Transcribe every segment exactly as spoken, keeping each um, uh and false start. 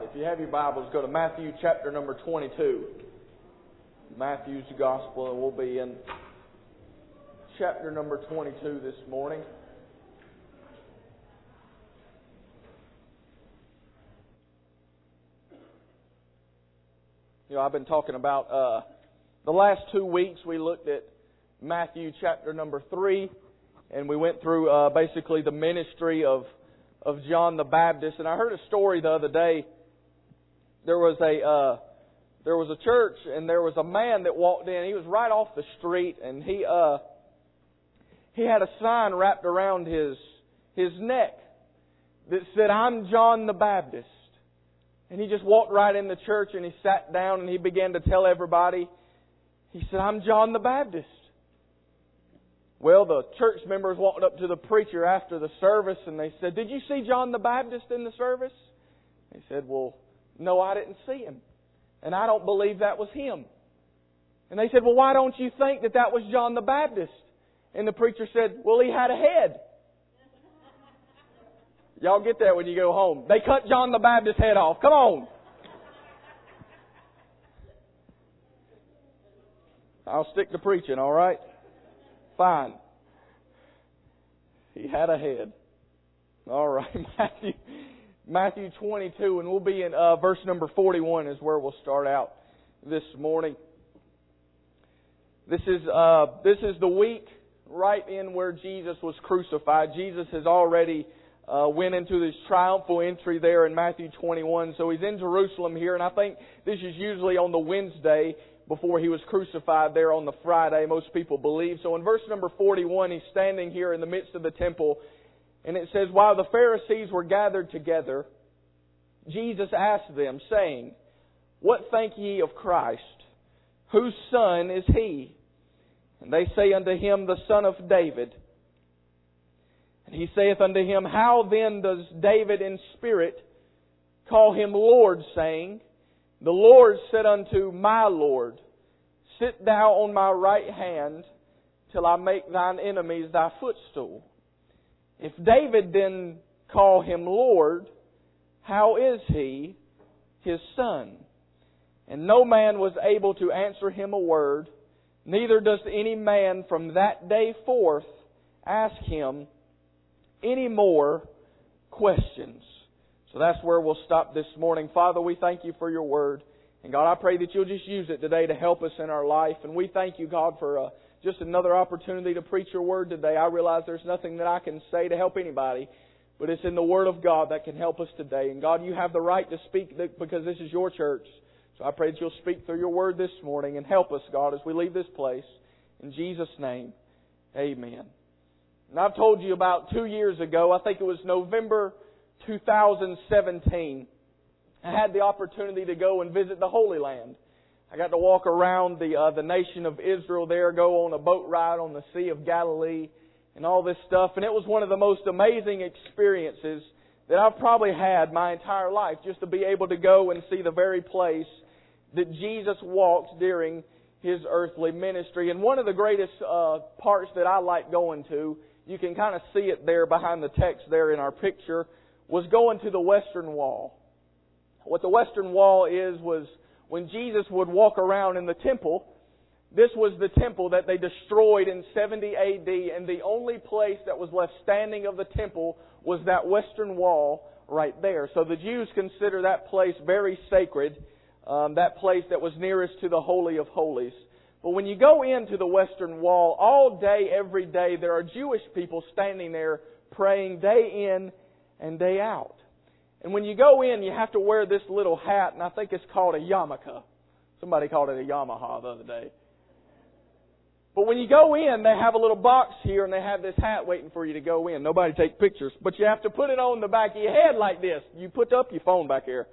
If you have your Bibles, go to Matthew chapter number twenty-two. Matthew's Gospel, and we'll be in chapter number twenty-two this morning. You know, I've been talking about uh, the last two weeks we looked at Matthew chapter number three, and we went through uh, basically the ministry of of John the Baptist. And I heard a story the other day. There was a uh, there was a church, and there was a man that walked in. He was right off the street, and he uh, he had a sign wrapped around his his neck that said, "I'm John the Baptist." And he just walked right in the church, and he sat down, and he began to tell everybody. He said, "I'm John the Baptist." Well, the church members walked up to the preacher after the service, and they said, "Did you see John the Baptist in the service?" He said, "Well, no, I didn't see him. And I don't believe that was him." And they said, "Well, why don't you think that that was John the Baptist?" And the preacher said, "Well, he had a head." Y'all get that when you go home. They cut John the Baptist's head off. Come on. I'll stick to preaching, all right? Fine. He had a head. All right, Matthew, Matthew twenty-two, and we'll be in uh, verse number forty-one is where we'll start out this morning. This is uh, this is the week right in where Jesus was crucified. Jesus has already uh, went into this triumphal entry there in Matthew twenty-one. So He's in Jerusalem here, and I think this is usually on the Wednesday before He was crucified there on the Friday, most people believe. So in verse number forty-one, He's standing here in the midst of the temple, and it says, "While the Pharisees were gathered together, Jesus asked them, saying, What think ye of Christ? Whose son is He? And they say unto Him, The son of David. And He saith unto him, How then does David in spirit call Him Lord, saying, The Lord said unto my Lord, Sit thou on my right hand, till I make thine enemies thy footstool. If David then call Him Lord, how is He His son? And no man was able to answer Him a word, neither does any man from that day forth ask Him any more questions." So that's where we'll stop this morning. Father, we thank You for Your Word. And God, I pray that You'll just use it today to help us in our life. And we thank You, God, for uh, just another opportunity to preach Your Word today. I realize there's nothing that I can say to help anybody, but it's in the Word of God that can help us today. And God, You have the right to speak because this is Your church. So I pray that You'll speak through Your Word this morning and help us, God, as we leave this place. In Jesus' name, amen. And I've told you about two years ago, I think it was November two thousand seventeen, I had the opportunity to go and visit the Holy Land. I got to walk around the uh, the nation of Israel there, go on a boat ride on the Sea of Galilee, and all this stuff. And it was one of the most amazing experiences that I've probably had my entire life, just to be able to go and see the very place that Jesus walked during His earthly ministry. And one of the greatest uh, parts that I like going to, you can kind of see it there behind the text there in our picture, was going to the Western Wall. What the Western Wall is was when Jesus would walk around in the temple, this was the temple that they destroyed in seventy A D, and the only place that was left standing of the temple was that Western Wall right there. So the Jews consider that place very sacred, um, that place that was nearest to the Holy of Holies. But when you go into the Western Wall, all day, every day, there are Jewish people standing there praying day in and day out. And when you go in, you have to wear this little hat, and I think it's called a yarmulke. Somebody called it a Yamaha the other day. But when you go in, they have a little box here, and they have this hat waiting for you to go in. Nobody take pictures, but you have to put it on the back of your head like this. You put up your phone back here.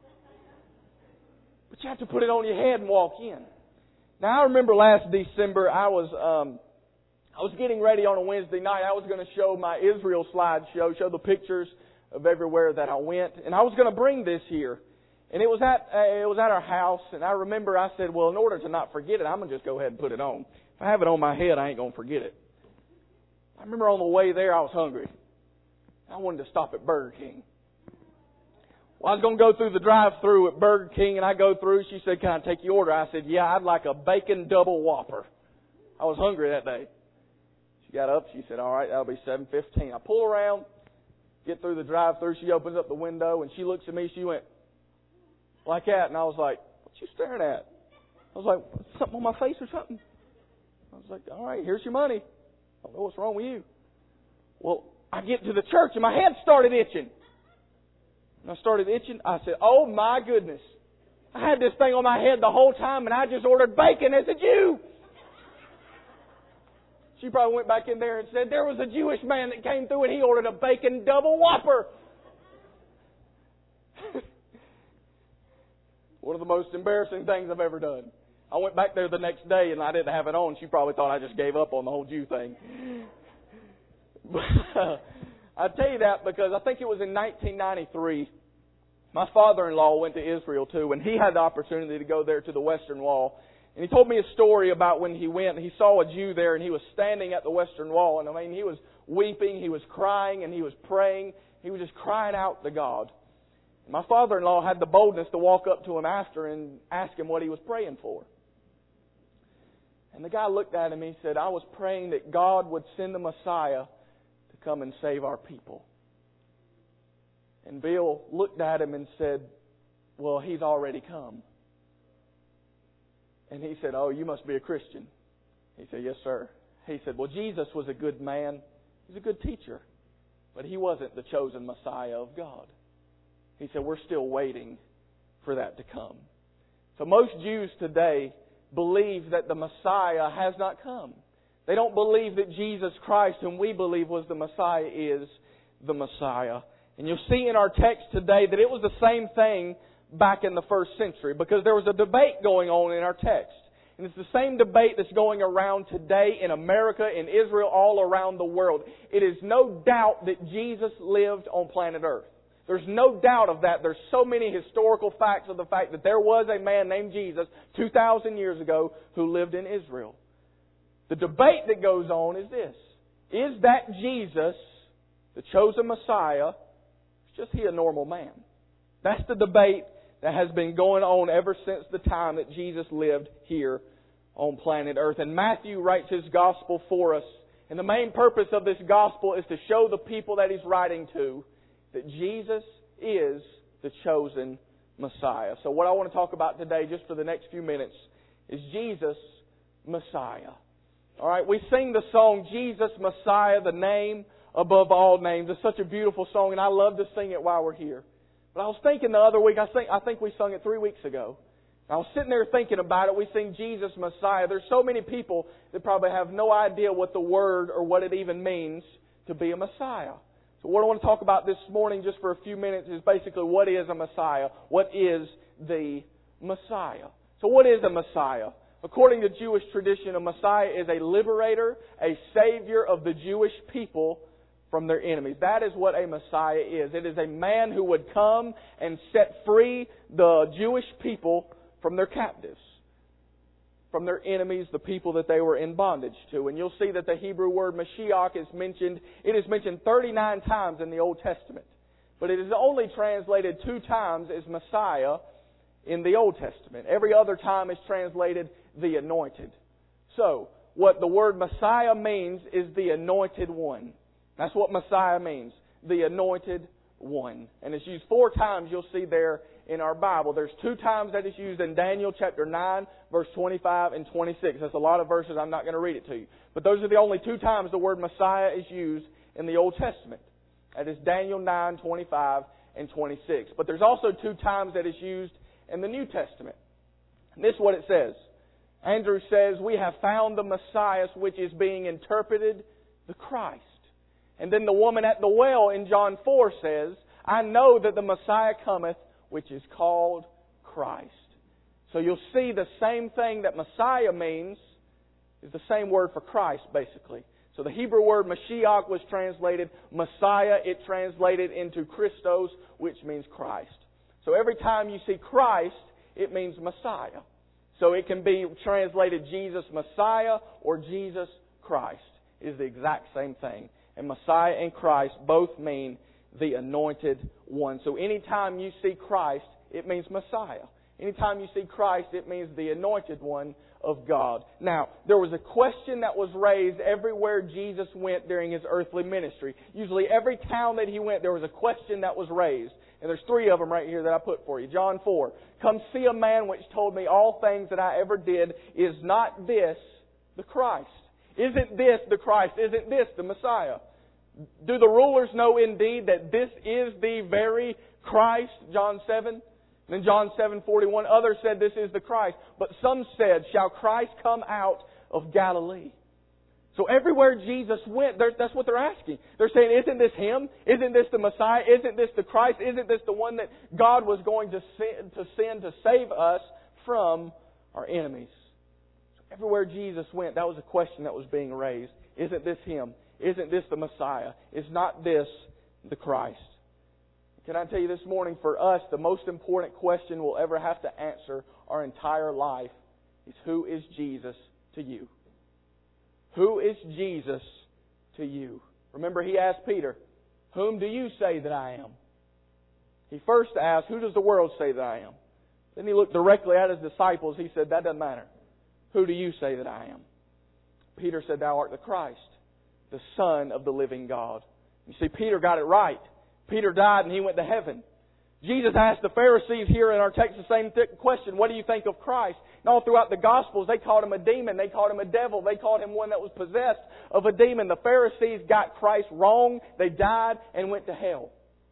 But you have to put it on your head and walk in. Now, I remember last December, I was um, I was getting ready on a Wednesday night. I was going to show my Israel slideshow, show the pictures of everywhere that I went, and I was going to bring this here. And it was at uh, it was at our house, and I remember I said, well, in order to not forget it, I'm going to just go ahead and put it on. If I have it on my head, I ain't going to forget it. I remember on the way there, I was hungry. I wanted to stop at Burger King. Well, I was going to go through the drive-thru at Burger King, and I go through. She said, "Can I take your order?" I said, "Yeah, I'd like a bacon double Whopper." I was hungry that day. She got up. She said, "All right, that'll be seven fifteen." I pull around, get through the drive-thru. She opens up the window, and she looks at me. She went like that, and I was like, "What you staring at?" I was like, "Something on my face or something?" I was like, "All right, here's your money. I don't know what's wrong with you." Well, I get to the church, and my head started itching. And I started itching. I said, "Oh my goodness. I had this thing on my head the whole time, and I just ordered bacon as a Jew." She probably went back in there and said, "There was a Jewish man that came through and he ordered a bacon double Whopper." One of the most embarrassing things I've ever done. I went back there the next day and I didn't have it on. She probably thought I just gave up on the whole Jew thing. I tell you that because I think it was in nineteen ninety-three. My father-in-law went to Israel too, and he had the opportunity to go there to the Western Wall. And he told me a story about when he went. He saw a Jew there, and he was standing at the Western Wall. And I mean, he was weeping, he was crying, and he was praying. He was just crying out to God. My father-in-law had the boldness to walk up to him after and ask him what he was praying for. And the guy looked at him and he said, "I was praying that God would send the Messiah to come and save our people." And Bill looked at him and said, "Well, He's already come." And he said, "Oh, you must be a Christian." He said, "Yes, sir." He said, "Well, Jesus was a good man. He's a good teacher. But He wasn't the chosen Messiah of God." He said, "We're still waiting for that to come." So most Jews today believe that the Messiah has not come. They don't believe that Jesus Christ, whom we believe was the Messiah, is the Messiah. And you'll see in our text today that it was the same thing back in the first century, because there was a debate going on in our text. And it's the same debate that's going around today in America, in Israel, all around the world. It is no doubt that Jesus lived on planet Earth. There's no doubt of that. There's so many historical facts of the fact that there was a man named Jesus two thousand years ago who lived in Israel. The debate that goes on is this: is that Jesus, the chosen Messiah, is just He a normal man? That's the debate that has been going on ever since the time that Jesus lived here on planet Earth. And Matthew writes his gospel for us. And the main purpose of this gospel is to show the people that he's writing to that Jesus is the chosen Messiah. So what I want to talk about today, just for the next few minutes, is Jesus, Messiah. All right, we sing the song, Jesus, Messiah, the name above all names. It's such a beautiful song, and I love to sing it while we're here. But I was thinking the other week, I think, I think we sung it three weeks ago. I was sitting there thinking about it. We sing Jesus, Messiah. There's so many people that probably have no idea what the word or what it even means to be a Messiah. So what I want to talk about this morning just for a few minutes is basically what is a Messiah? What is the Messiah? So what is a Messiah? According to Jewish tradition, a Messiah is a liberator, a savior of the Jewish people from their enemies. That is what a Messiah is. It is a man who would come and set free the Jewish people from their captives, from their enemies, the people that they were in bondage to. And you'll see that the Hebrew word Mashiach is mentioned. It is mentioned thirty-nine times in the Old Testament. But it is only translated two times as Messiah in the Old Testament. Every other time is translated the Anointed. So, what the word Messiah means is the Anointed One. That's what Messiah means, the Anointed One. And it's used four times, you'll see there in our Bible. There's two times that it's used in Daniel chapter nine, verse twenty-five and twenty-six. That's a lot of verses, I'm not going to read it to you. But those are the only two times the word Messiah is used in the Old Testament. That is Daniel nine, twenty-five and twenty-six. But there's also two times that it's used in the New Testament. And this is what it says. Andrew says, "We have found the Messiah, which is being interpreted the Christ." And then the woman at the well in John four says, "I know that the Messiah cometh, which is called Christ." So you'll see the same thing that Messiah means is the same word for Christ, basically. So the Hebrew word Mashiach was translated Messiah. It translated into Christos, which means Christ. So every time you see Christ, it means Messiah. So it can be translated Jesus Messiah or Jesus Christ. It is the exact same thing. And Messiah and Christ both mean the Anointed One. So anytime you see Christ, it means Messiah. Anytime you see Christ, it means the Anointed One of God. Now, there was a question that was raised everywhere Jesus went during His earthly ministry. Usually every town that He went, there was a question that was raised. And there's three of them right here that I put for you. John four. Come see a man which told me all things that I ever did. Is not this the Christ? Isn't this the Christ? Isn't this the Messiah? Do the rulers know indeed that this is the very Christ? John seven. Then John seven forty-one, others said this is the Christ. But some said, shall Christ come out of Galilee? So everywhere Jesus went, that's what they're asking. They're saying, isn't this Him? Isn't this the Messiah? Isn't this the Christ? Isn't this the one that God was going to send to, send to save us from our enemies? So everywhere Jesus went, that was a question that was being raised. Isn't this Him? Isn't this the Messiah? Is not this the Christ? Can I tell you this morning, for us, the most important question we'll ever have to answer our entire life is, who is Jesus to you? Who is Jesus to you? Remember, He asked Peter, whom do you say that I am? He first asked, who does the world say that I am? Then He looked directly at His disciples. He said, that doesn't matter. Who do you say that I am? Peter said, thou art the Christ, the Son of the living God. You see, Peter got it right. Peter died and he went to heaven. Jesus asked the Pharisees here in our text the same th- question. What do you think of Christ? And all throughout the Gospels, they called Him a demon. They called Him a devil. They called Him one that was possessed of a demon. The Pharisees got Christ wrong. They died and went to hell.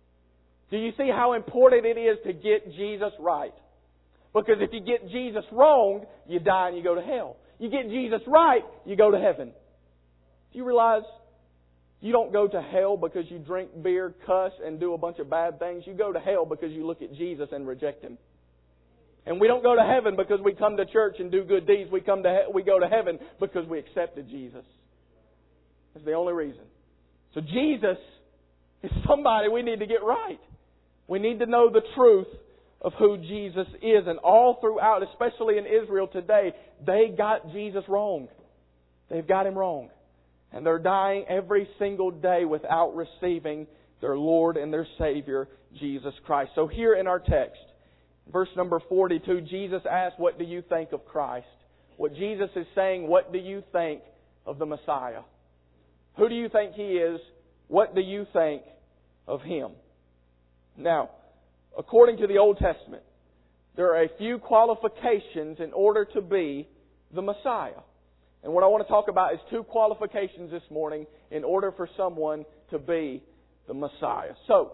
Do you see how important it is to get Jesus right? Because if you get Jesus wrong, you die and you go to hell. You get Jesus right, you go to heaven. Do you realize you don't go to hell because you drink beer, cuss, and do a bunch of bad things? You go to hell because you look at Jesus and reject Him. And we don't go to heaven because we come to church and do good deeds. We come to he- we go to heaven because we accepted Jesus. That's the only reason. So Jesus is somebody we need to get right. We need to know the truth of who Jesus is. And all throughout, especially in Israel today, they got Jesus wrong. They've got Him wrong. And they're dying every single day without receiving their Lord and their Savior, Jesus Christ. So here in our text, verse number forty-two, Jesus asked, what do you think of Christ? What Jesus is saying, what do you think of the Messiah? Who do you think He is? What do you think of Him? Now, according to the Old Testament, there are a few qualifications in order to be the Messiah. And what I want to talk about is two qualifications this morning in order for someone to be the Messiah. So,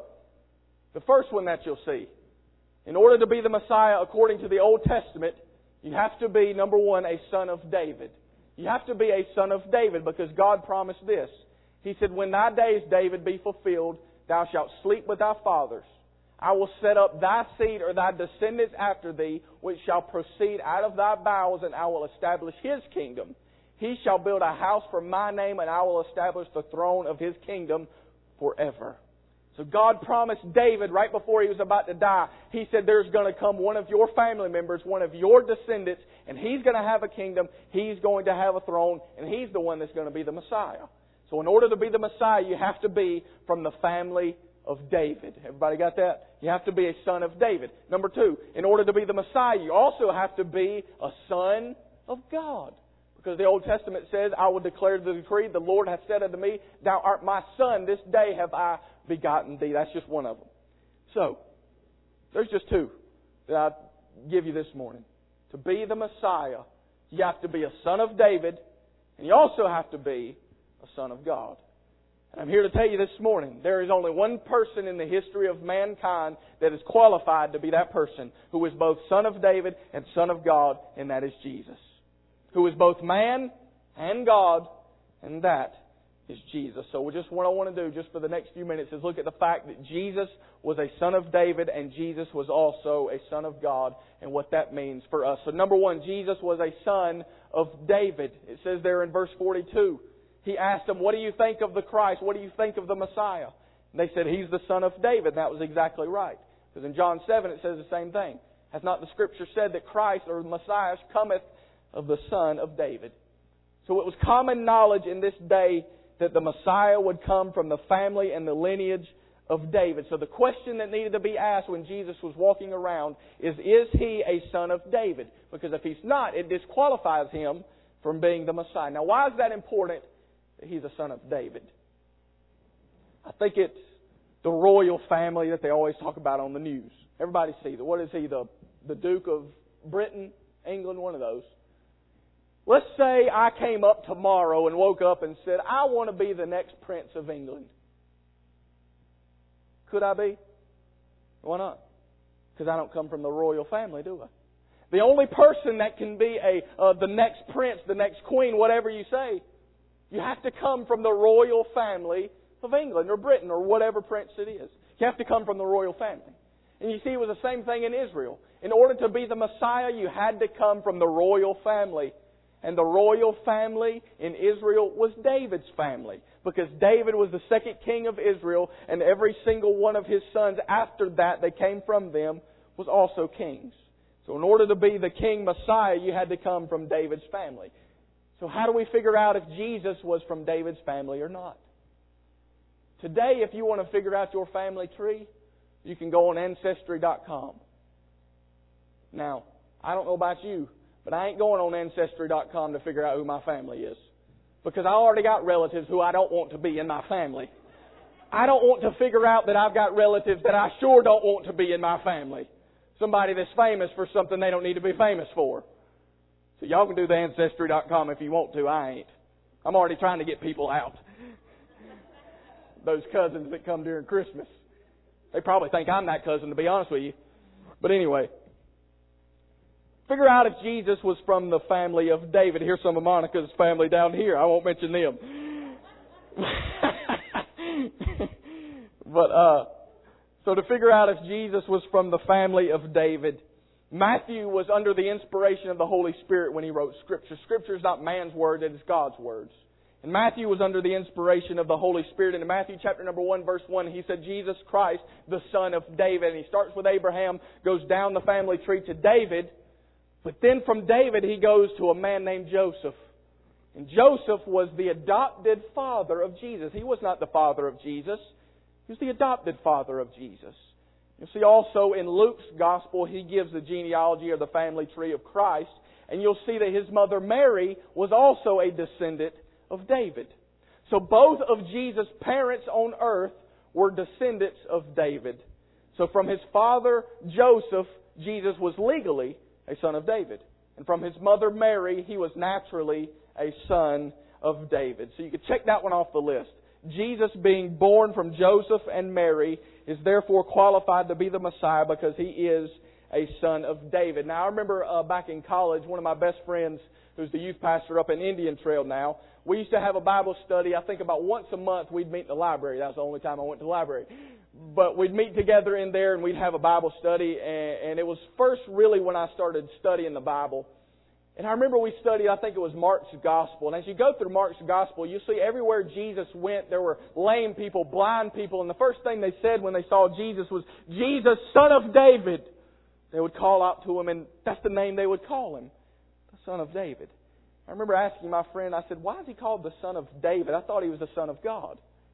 the first one that you'll see, in order to be the Messiah according to the Old Testament, you have to be, number one, a son of David. You have to be a son of David because God promised this. He said, when thy days, David, be fulfilled, thou shalt sleep with thy fathers. I will set up thy seed or thy descendants after thee, which shall proceed out of thy bowels, and I will establish his kingdom. He shall build a house for my name, and I will establish the throne of his kingdom forever. So God promised David right before he was about to die, He said there's going to come one of your family members, one of your descendants, and he's going to have a kingdom, he's going to have a throne, and he's the one that's going to be the Messiah. So in order to be the Messiah, you have to be from the family of David. Everybody got that? You have to be a son of David. Number two, in order to be the Messiah, you also have to be a son of God. Because the Old Testament says, I will declare the decree, the Lord hath said unto me, thou art my son, this day have I begotten thee. That's just one of them. So, there's just two that I give you this morning. To be the Messiah, you have to be a son of David, and you also have to be a son of God. And I'm here to tell you this morning, there is only one person in the history of mankind that is qualified to be that person, who is both son of David and son of God, and that is Jesus. Who is both man and God, and that is Jesus. So just what I want to do just for the next few minutes is look at the fact that Jesus was a son of David and Jesus was also a son of God and what that means for us. So number one, Jesus was a son of David. It says there in verse forty-two, He asked them, what do you think of the Christ? What do you think of the Messiah? And they said, He's the son of David. And that was exactly right. Because in John seven it says the same thing. Has not the Scripture said that Christ or the Messiah cometh of the son of David? So it was common knowledge in this day that the Messiah would come from the family and the lineage of David. So the question that needed to be asked when Jesus was walking around is, is He a son of David? Because if He's not, it disqualifies Him from being the Messiah. Now, why is that important that He's a son of David? I think it's the royal family that they always talk about on the news. Everybody sees it. What is he, the, the Duke of Britain, England, one of those? Let's say I came up tomorrow and woke up and said, I want to be the next Prince of England. Could I be? Why not? Because I don't come from the royal family, do I? The only person that can be a uh, the next prince, the next queen, whatever you say, you have to come from the royal family of England or Britain or whatever prince it is. You have to come from the royal family. And you see, it was the same thing in Israel. In order to be the Messiah, you had to come from the royal family. And the royal family in Israel was David's family. Because David was the second king of Israel, and every single one of his sons after that, they came from them, was also kings. So in order to be the king Messiah, you had to come from David's family. So how do we figure out if Jesus was from David's family or not? Today, if you want to figure out your family tree, you can go on Ancestry dot com. Now, I don't know about you, but I ain't going on Ancestry dot com to figure out who my family is. Because I already got relatives who I don't want to be in my family. I don't want to figure out that I've got relatives that I sure don't want to be in my family. Somebody that's famous for something they don't need to be famous for. So y'all can do the Ancestry dot com if you want to. I ain't. I'm already trying to get people out. Those cousins that come during Christmas. They probably think I'm that cousin, to be honest with you. But anyway, figure out if Jesus was from the family of David. Here's some of Monica's family down here. I won't mention them. but, uh, so to figure out if Jesus was from the family of David, Matthew was under the inspiration of the Holy Spirit when he wrote Scripture. Scripture is not man's word, it is God's words. And Matthew was under the inspiration of the Holy Spirit. And in Matthew chapter number one, verse one, he said, Jesus Christ, the son of David. And he starts with Abraham, goes down the family tree to David. But then from David, he goes to a man named Joseph. And Joseph was the adopted father of Jesus. He was not the father of Jesus. He was the adopted father of Jesus. You'll see also in Luke's gospel, he gives the genealogy or the family tree of Christ. And you'll see that his mother Mary was also a descendant of David. So both of Jesus' parents on earth were descendants of David. So from his father Joseph, Jesus was legally a son of David. And from his mother Mary, he was naturally a son of David. So you can check that one off the list. Jesus being born from Joseph and Mary is therefore qualified to be the Messiah because he is a son of David. Now I remember uh, back in college, one of my best friends, who's the youth pastor up in Indian Trail now, we used to have a Bible study. I think about once a month we'd meet in the library. That was the only time I went to the library. But we'd meet together in there and we'd have a Bible study. And, and it was first really when I started studying the Bible. And I remember we studied, I think it was Mark's Gospel. And as you go through Mark's Gospel, you see everywhere Jesus went, there were lame people, blind people. And the first thing they said when they saw Jesus was, Jesus, Son of David. They would call out to him, and that's the name they would call him, the Son of David. I remember asking my friend, I said, why is he called the Son of David? I thought he was the Son of God.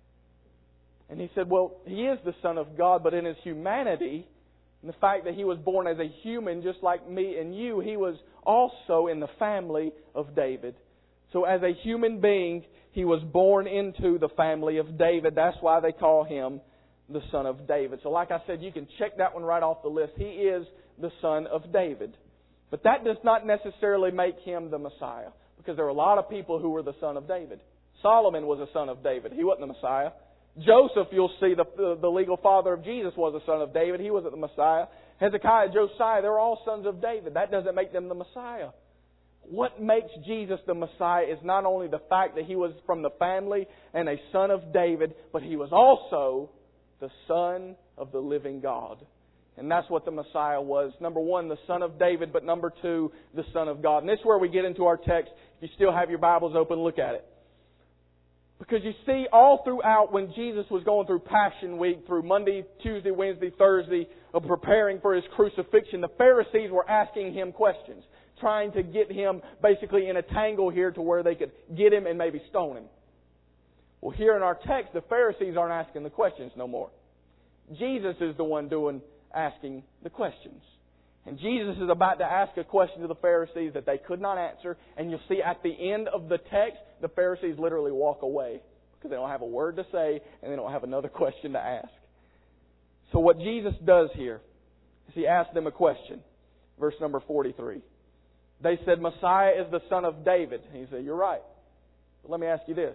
And he said, well, he is the Son of God, but in his humanity, and the fact that he was born as a human just like me and you, he was also in the family of David. So as a human being, he was born into the family of David. That's why they call him the Son of David. So like I said, you can check that one right off the list. He is the Son of David. But that does not necessarily make him the Messiah. Because there were a lot of people who were the son of David. Solomon was a son of David. He wasn't the Messiah. Joseph, you'll see, the, the, the legal father of Jesus was a son of David. He wasn't the Messiah. Hezekiah, Josiah, they were all sons of David. That doesn't make them the Messiah. What makes Jesus the Messiah is not only the fact that he was from the family and a son of David, but he was also the Son of the living God. And that's what the Messiah was. Number one, the Son of David, but number two, the Son of God. And this is where we get into our text. If you still have your Bibles open, look at it. Because you see, all throughout when Jesus was going through Passion Week, through Monday, Tuesday, Wednesday, Thursday, of preparing for His crucifixion, the Pharisees were asking Him questions, trying to get Him basically in a tangle here to where they could get Him and maybe stone Him. Well, here in our text, the Pharisees aren't asking the questions no more. Jesus is the one doing asking the questions. And Jesus is about to ask a question to the Pharisees that they could not answer. And you'll see at the end of the text, the Pharisees literally walk away because they don't have a word to say and they don't have another question to ask. So what Jesus does here is He asks them a question. Verse number forty-three. They said, Messiah is the son of David. And He said, you're right. But let me ask you this.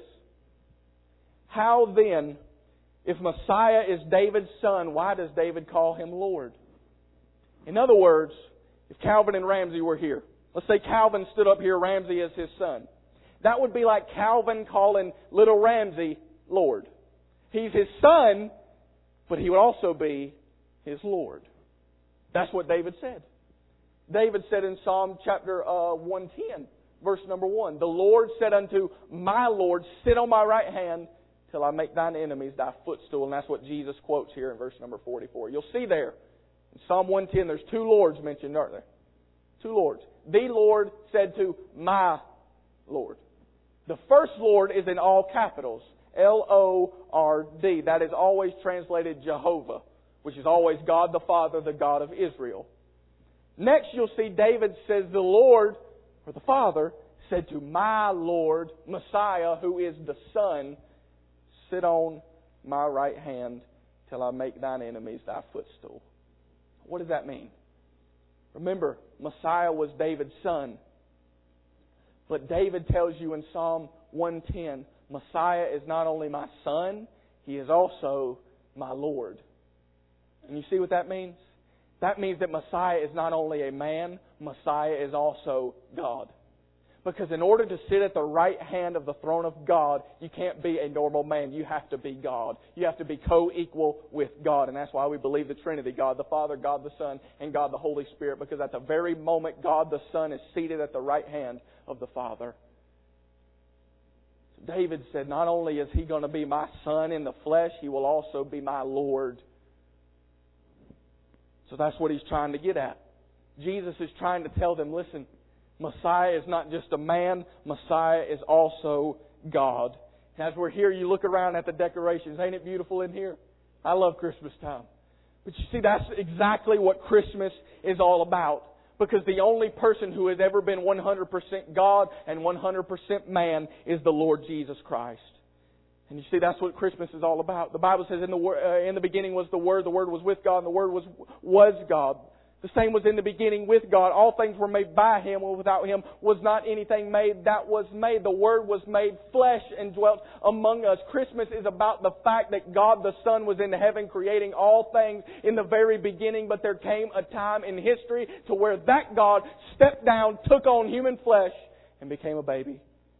How then, if Messiah is David's son, why does David call Him Lord? In other words, if Calvin and Ramsey were here, let's say Calvin stood up here, Ramsey is his son. That would be like Calvin calling little Ramsey Lord. He's his son, but he would also be his Lord. That's what David said. David said in Psalm chapter uh, one ten, verse number one, the Lord said unto my Lord, sit on my right hand till I make thine enemies thy footstool. And that's what Jesus quotes here in verse number forty-four. You'll see there, in Psalm one ten, there's two Lords mentioned, aren't there? Two Lords. The Lord said to my Lord. The first Lord is in all capitals. L O R D. That is always translated Jehovah, which is always God the Father, the God of Israel. Next you'll see David says the Lord, or the Father, said to my Lord, Messiah, who is the Son, sit on my right hand till I make thine enemies thy footstool. What does that mean? Remember, Messiah was David's son. But David tells you in Psalm one ten, Messiah is not only my son, He is also my Lord. And you see what that means? That means that Messiah is not only a man, Messiah is also God. Because in order to sit at the right hand of the throne of God, you can't be a normal man. You have to be God. You have to be co-equal with God. And that's why we believe the Trinity, God the Father, God the Son, and God the Holy Spirit. Because at the very moment God the Son is seated at the right hand of the Father. So David said, not only is He going to be my Son in the flesh, He will also be my Lord. So that's what He's trying to get at. Jesus is trying to tell them, listen, Messiah is not just a man. Messiah is also God. As we're here, you look around at the decorations. Ain't it beautiful in here? I love Christmas time. But you see, that's exactly what Christmas is all about. Because the only person who has ever been one hundred percent God and one hundred percent man is the Lord Jesus Christ. And you see, that's what Christmas is all about. The Bible says, in the uh, in the beginning was the Word, the Word was with God, and the Word was was God. The same was in the beginning with God. All things were made by Him, and without Him was not anything made that was made. The Word was made flesh and dwelt among us. Christmas is about the fact that God the Son was in heaven creating all things in the very beginning, but there came a time in history to where that God stepped down, took on human flesh, and became a baby.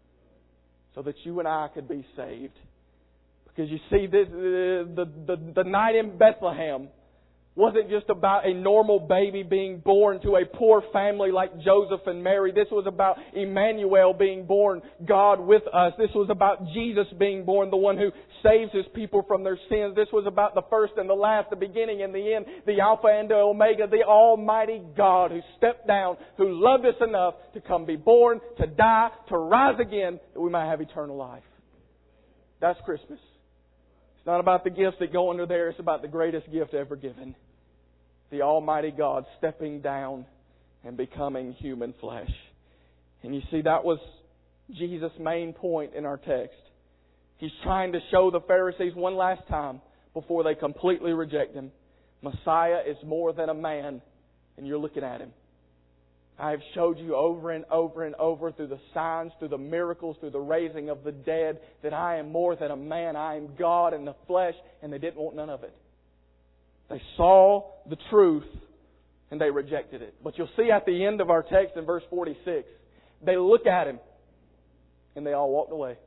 So that you and I could be saved. Because you see, this, the, the, the night in Bethlehem wasn't just about a normal baby being born to a poor family like Joseph and Mary. This was about Emmanuel being born, God with us. This was about Jesus being born, the one who saves His people from their sins. This was about the first and the last, the beginning and the end, the Alpha and the Omega, the Almighty God who stepped down, who loved us enough to come be born, to die, to rise again, that we might have eternal life. That's Christmas. It's not about the gifts that go under there. It's about the greatest gift ever given. The Almighty God stepping down and becoming human flesh. And you see, that was Jesus' main point in our text. He's trying to show the Pharisees one last time before they completely reject Him. Messiah is more than a man, and you're looking at Him. I have showed you over and over and over through the signs, through the miracles, through the raising of the dead, that I am more than a man. I am God in the flesh, and they didn't want none of it. They saw the truth, and they rejected it. But you'll see at the end of our text in verse forty-six, they look at Him, and they all walked away.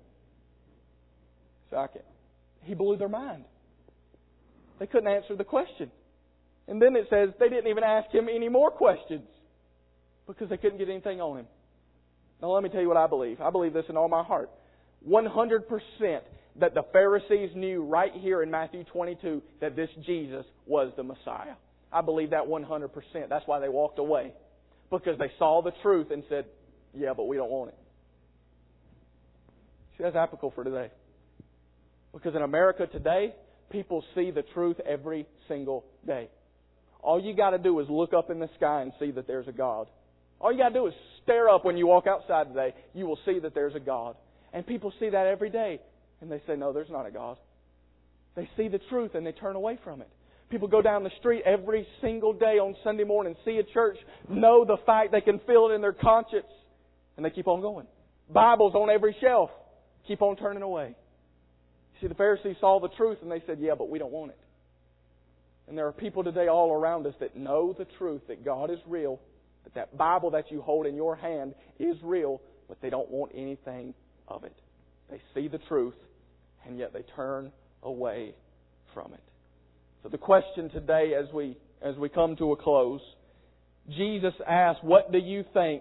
So I can't. He blew their mind. They couldn't answer the question. And then it says they didn't even ask Him any more questions, because they couldn't get anything on Him. Now let me tell you what I believe. I believe this in all my heart. one hundred percent that the Pharisees knew right here in Matthew twenty-two that this Jesus was the Messiah. I believe that one hundred percent. That's why they walked away. Because they saw the truth and said, yeah, but we don't want it. See, that's applicable for today. Because in America today, people see the truth every single day. All you got to do is look up in the sky and see that there's a God. All you got to do is stare up when you walk outside today. You will see that there's a God. And people see that every day. And they say, no, there's not a God. They see the truth and they turn away from it. People go down the street every single day on Sunday morning, see a church, know the fact, they can feel it in their conscience, and they keep on going. Bibles on every shelf, keep on turning away. See, the Pharisees saw the truth and they said, yeah, but we don't want it. And there are people today all around us that know the truth, that God is real, that that Bible that you hold in your hand is real, but they don't want anything of it. They see the truth, and yet they turn away from it. So the question today as we as we come to a close, Jesus asked, what do you think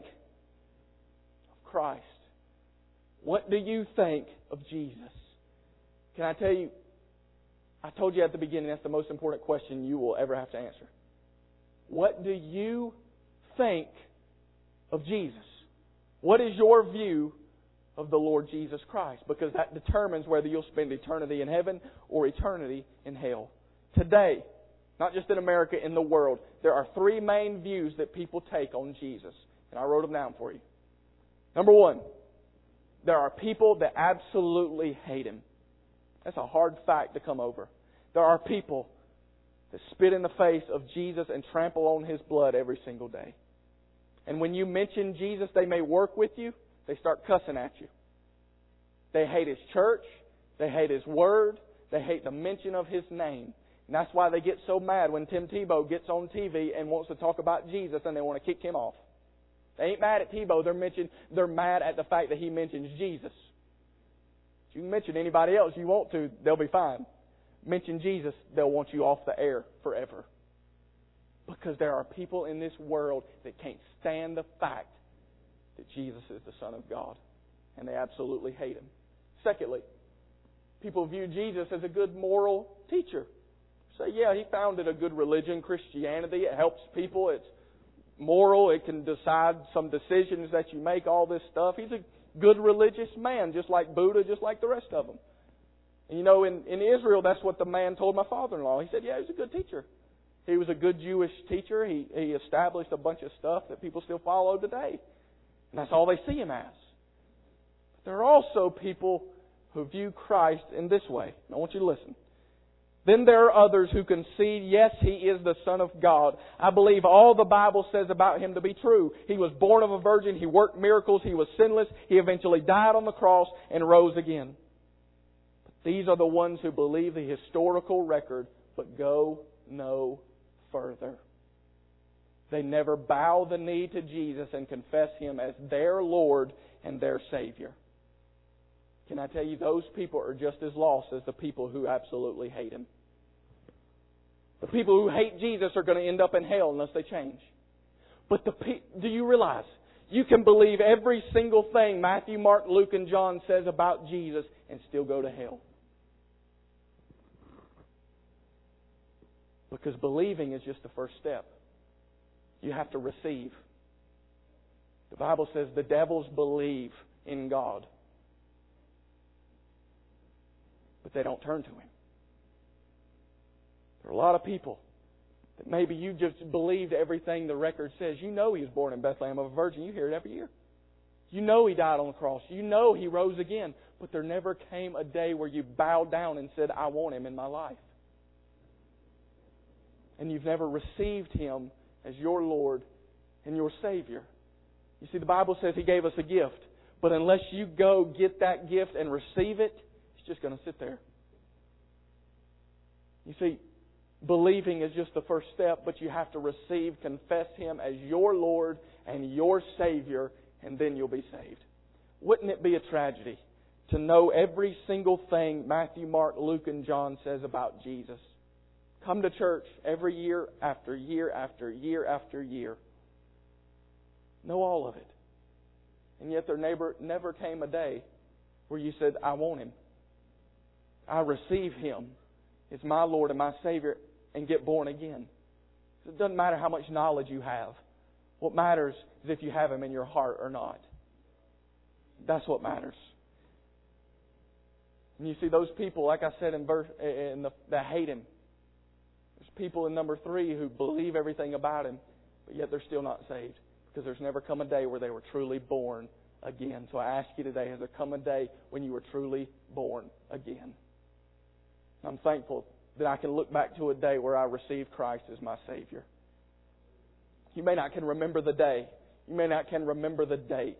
of Christ? What do you think of Jesus? Can I tell you, I told you at the beginning, that's the most important question you will ever have to answer. What do you think of Jesus? What is your view of the Lord Jesus Christ? Because that determines whether you'll spend eternity in heaven or eternity in hell. Today, not just in America, in the world, there are three main views that people take on Jesus. And I wrote them down for you. Number one, there are people that absolutely hate Him. That's a hard fact to come over. There are people that spit in the face of Jesus and trample on His blood every single day. And when you mention Jesus, they may work with you. They start cussing at you. They hate His church. They hate His Word. They hate the mention of His name. And that's why they get so mad when Tim Tebow gets on T V and wants to talk about Jesus and they want to kick him off. They ain't mad at Tebow. They're mention, They're mad at the fact that he mentions Jesus. If you can mention anybody else you want to, they'll be fine. Mention Jesus, they'll want you off the air forever. Because there are people in this world that can't stand the fact that Jesus is the Son of God. And they absolutely hate Him. Secondly, people view Jesus as a good moral teacher. Say, yeah, He founded a good religion, Christianity. It helps people. It's moral. It can decide some decisions that you make, all this stuff. He's a good religious man, just like Buddha, just like the rest of them. And you know, in, in Israel, that's what the man told my father-in-law. He said, yeah, he's a good teacher. He was a good Jewish teacher. He, he established a bunch of stuff that people still follow today. And that's all they see Him as. But there are also people who view Christ in this way. And I want you to listen. Then there are others who concede, yes, He is the Son of God. I believe all the Bible says about Him to be true. He was born of a virgin. He worked miracles. He was sinless. He eventually died on the cross and rose again. But these are the ones who believe the historical record, but go no further. They never bow the knee to Jesus and confess Him as their Lord and their Savior. Can I tell you, those people are just as lost as the people who absolutely hate Him. The people who hate Jesus are going to end up in hell unless they change. But the do you realize you can believe every single thing Matthew, Mark, Luke, and John says about Jesus and still go to hell? Because believing is just the first step. You have to receive. The Bible says the devils believe in God, but they don't turn to Him. There are a lot of people that maybe you just believed everything the record says. You know He was born in Bethlehem of a virgin. You hear it every year. You know He died on the cross. You know He rose again. But there never came a day where you bowed down and said, I want Him in my life. And you've never received Him as your Lord and your Savior. You see, the Bible says He gave us a gift. But unless you go get that gift and receive it, it's just going to sit there. You see, believing is just the first step, but you have to receive, confess Him as your Lord and your Savior, and then you'll be saved. Wouldn't it be a tragedy to know every single thing Matthew, Mark, Luke, and John says about Jesus? Come to church every year after year after year after year. Know all of it. And yet there never, never came a day where you said, I want Him. I receive Him as my Lord and my Savior and get born again. It doesn't matter how much knowledge you have. What matters is if you have Him in your heart or not. That's what matters. And you see those people, like I said in verse, in the, that hate Him. There's people in number three who believe everything about Him, but yet they're still not saved. Because there's never come a day where they were truly born again. So I ask you today, has there come a day when you were truly born again? I'm thankful that I can look back to a day where I received Christ as my Savior. You may not can remember the day. You may not can remember the date.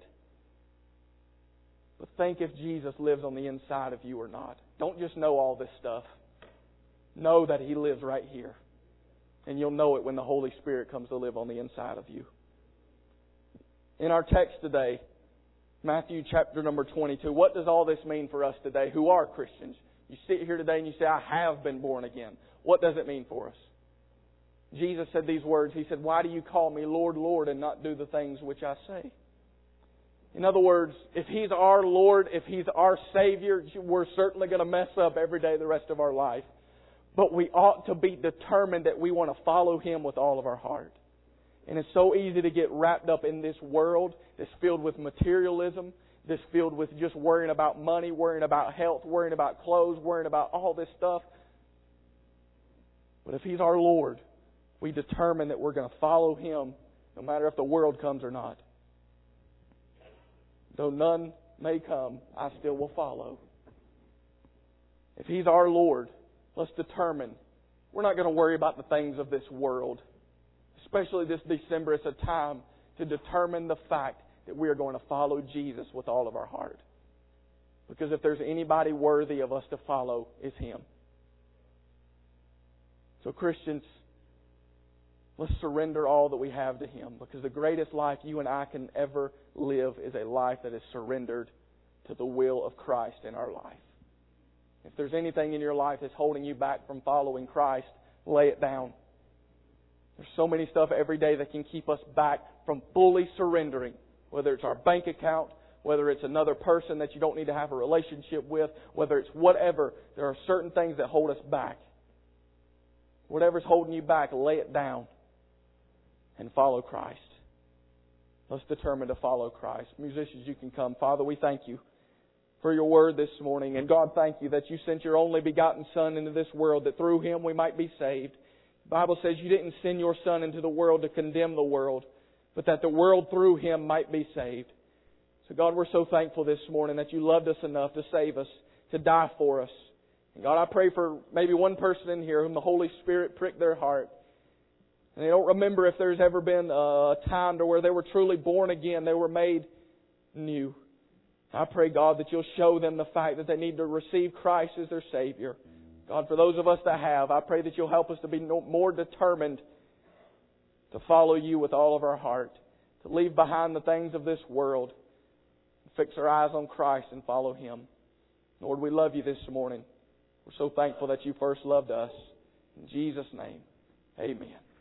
But think if Jesus lives on the inside of you or not. Don't just know all this stuff. Know that He lives right here. And you'll know it when the Holy Spirit comes to live on the inside of you. In our text today, Matthew chapter number twenty-two, what does all this mean for us today who are Christians? You sit here today and you say, I have been born again. What does it mean for us? Jesus said these words. He said, why do you call me Lord, Lord, and not do the things which I say? In other words, if He's our Lord, if He's our Savior, we're certainly going to mess up every day the rest of our life. But we ought to be determined that we want to follow Him with all of our heart. And it's so easy to get wrapped up in this world that's filled with materialism, that's filled with just worrying about money, worrying about health, worrying about clothes, worrying about all this stuff. But if He's our Lord, we determine that we're going to follow Him no matter if the world comes or not. Though none may come, I still will follow. If He's our Lord, let's determine we're not going to worry about the things of this world. Especially this December, it's a time to determine the fact that we are going to follow Jesus with all of our heart. Because if there's anybody worthy of us to follow, it's Him. So Christians, let's surrender all that we have to Him. Because the greatest life you and I can ever live is a life that is surrendered to the will of Christ in our life. If there's anything in your life that's holding you back from following Christ, lay it down. There's so many stuff every day that can keep us back from fully surrendering. Whether it's our bank account, whether it's another person that you don't need to have a relationship with, whether it's whatever, there are certain things that hold us back. Whatever's holding you back, lay it down and follow Christ. Let's determine to follow Christ. Musicians, you can come. Father, we thank You for Your word this morning. And God, thank You that You sent Your only begotten Son into this world, that through Him we might be saved. The Bible says You didn't send Your Son into the world to condemn the world, but that the world through Him might be saved. So God, we're so thankful this morning that You loved us enough to save us, to die for us. And God, I pray for maybe one person in here whom the Holy Spirit pricked their heart. And they don't remember if there's ever been a time to where they were truly born again, they were made new. I pray, God, that You'll show them the fact that they need to receive Christ as their Savior. God, for those of us that have, I pray that You'll help us to be more determined to follow You with all of our heart, to leave behind the things of this world, fix our eyes on Christ and follow Him. Lord, we love You this morning. We're so thankful that You first loved us. In Jesus' name, amen.